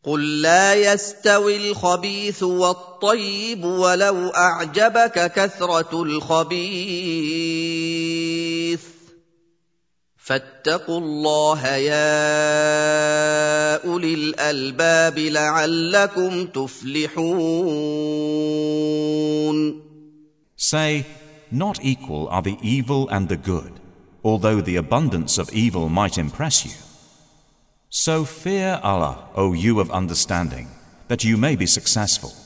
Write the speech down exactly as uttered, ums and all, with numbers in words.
قل لا يستوي الخبيث والطيب ولو أعجبك كثرة الخبيث فاتقوا الله يا أولي الألباب لعلكم تفلحون. Say, not equal are the evil and the good, although the abundance of evil might impress you. So fear Allah, O you of understanding, that you may be successful.